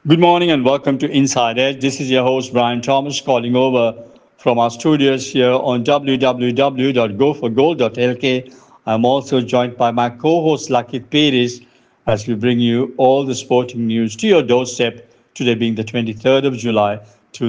Good morning and welcome to Inside Edge. This is your host Brian Thomas calling over from our studios here on www.goforgold.lk. I'm also joined by my co-host Lakit Perez as we bring you all the sporting news to your doorstep, today being the 23rd of July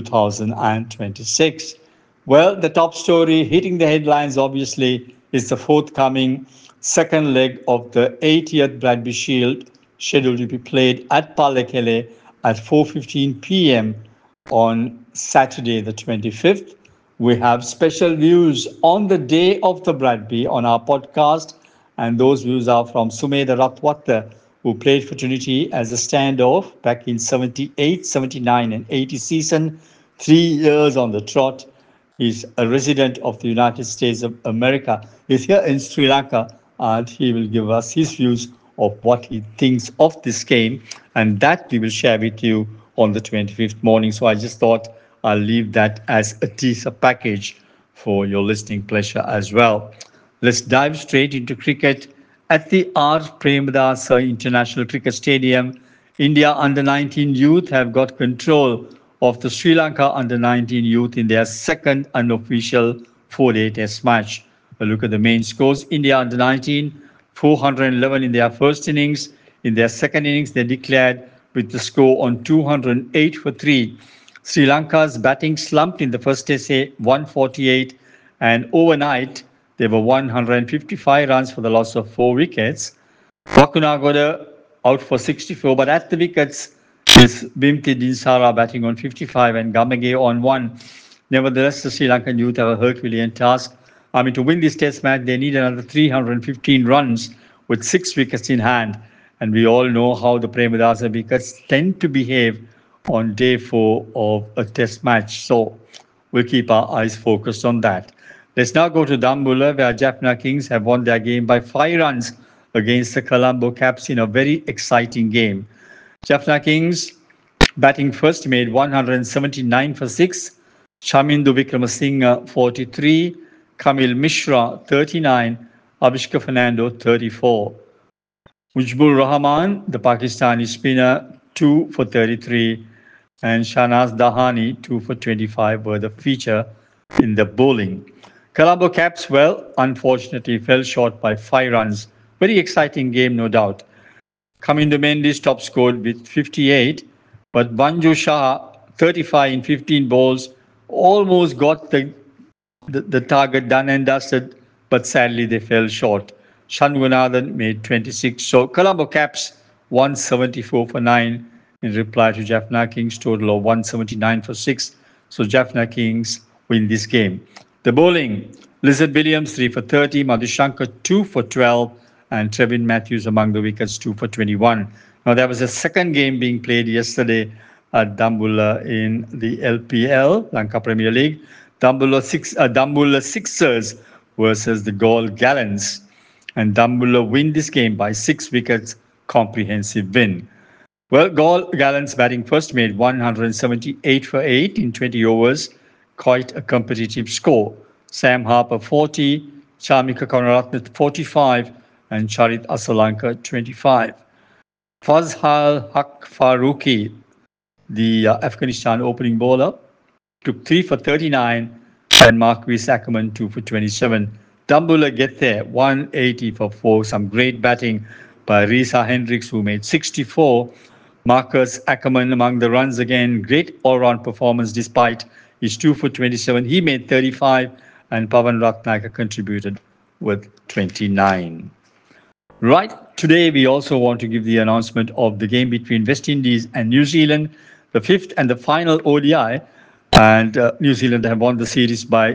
2026. Well, the top story hitting the headlines obviously is the forthcoming second leg of the 80th Bradby Shield, scheduled to be played at Pallekele at 4:15 p.m. on Saturday the 25th. We have special views on the day of the Bradby on our podcast, and those views are from Sumedha Ratwatta, who played for Trinity as a standoff back in 78, 79, and 80 season, 3 years on the trot. He's a resident of the United States of America. He's here in Sri Lanka, and he will give us his views of what he thinks of this game, and that we will share with you on the 25th morning. So I just thought I'll leave that as a teaser package for your listening pleasure as well. Let's dive straight into cricket. At the R. Premadasa International Cricket Stadium, India under 19 youth have got control of the Sri Lanka under 19 youth in their second unofficial 4-day test match. A look at the main scores. India under 19, 411 in their first innings. In their second innings, they declared with the score on 208 for 3. Sri Lanka's batting slumped in the first test, 148, and overnight they were 155 runs for the loss of 4 wickets. Vakunagoda out for 64, but at the wickets is Bimti Dinsara batting on 55 and Gamage on 1. Nevertheless, the Sri Lankan youth have a Herculean task. To win this test match, they need another 315 runs with 6 wickets in hand. And we all know how the Premadasa wickets tend to behave on day 4 of a test match. So we'll keep our eyes focused on that. Let's now go to Dambulla, where Jaffna Kings have won their game by 5 runs against the Colombo Caps in a very exciting game. Jaffna Kings batting first made 179 for 6. Chamindu Vikramasinghe 43. Kamil Mishra 39. Abhishek Fernando 34. Mujibur Rahman, the Pakistani spinner, 2 for 33. And Shahnaz Dahani, 2 for 25, were the feature in the bowling. Colombo Caps, well, unfortunately fell short by 5 runs. Very exciting game, no doubt. Kamindu Mendes top scored with 58, but Banju Shah, 35 in 15 balls, almost got the target done and dusted, but sadly they fell short. Shanmunathan made 26. So Colombo Caps 174 for 9 in reply to Jaffna Kings' total of 179 for 6. So Jaffna Kings win this game. The bowling, Lizard Williams 3 for 30, Madhushankar 2 for 12, and Trevin Matthews among the wickets 2 for 21. Now there was a second game being played yesterday at Dambulla in the LPL, Lanka Premier League. Dambulla Sixers versus the Gaul Gallants. And Dambulla win this game by 6 wickets, comprehensive win. Well, Gaul Gallants batting first made 178 for 8 in 20 overs, quite a competitive score. Sam Harper 40, Chamika Karunaratne 45, and Charit Asalanka 25. Fazhal Haq Faruqi, the Afghanistan opening bowler, took 3 for 39, and Marquis Ackerman 2 for 27. Dambulla get there 180 for 4. Some great batting by Risa Hendricks, who made 64. Marcus Ackerman among the runs again. Great all-round performance despite his 2 for 27. He made 35, and Pavan Ratnaka contributed with 29. Right, today we also want to give the announcement of the game between West Indies and New Zealand, the 5th and the final ODI. And New Zealand have won the series by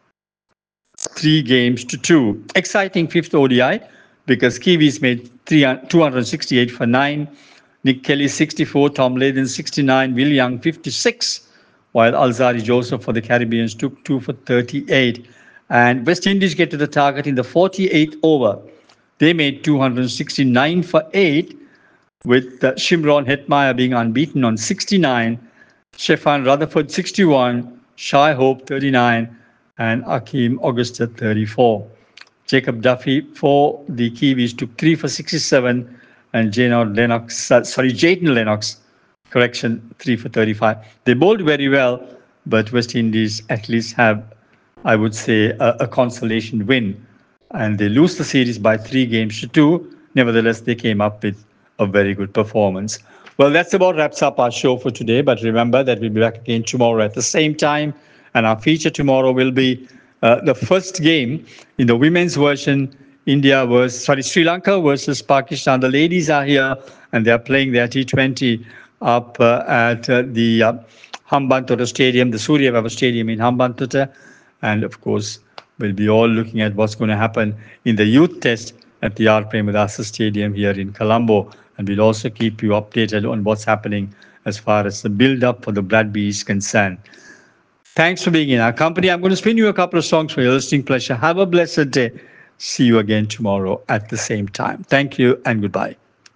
3 games to 2. Exciting 5th ODI because Kiwis made 268 for 9. Nick Kelly 64, Tom Latham 69, Will Young 56, while Alzari Joseph for the Caribbeans took 2 for 38. And West Indies get to the target in the 48th over. They made 269 for 8, with Shimron Hetmyer being unbeaten on 69, Stefan Rutherford 61, Shai Hope 39, and Akeem Augusta 34. Jacob Duffy for the Kiwis took 3 for 67, and Jayden Lennox Correction, 3 for 35. They bowled very well, but West Indies at least have, I would say, a consolation win. And they lose the series by 3 games to 2. Nevertheless, they came up with a very good performance. Well, that's about wraps up our show for today. But remember that we'll be back again tomorrow at the same time. And our feature tomorrow will be the first game in the women's version. Sri Lanka versus Pakistan. The ladies are here and they are playing their T20 up at the Hambantota Stadium, the Surya Vava Stadium in Hambantota. And of course, we'll be all looking at what's going to happen in the youth test at the R. Premadasa Stadium here in Colombo. And we'll also keep you updated on what's happening as far as the build-up for the Bradby is concerned. Thanks for being in our company. I'm going to spin you a couple of songs for your listening pleasure. Have a blessed day. See you again tomorrow at the same time. Thank you and goodbye.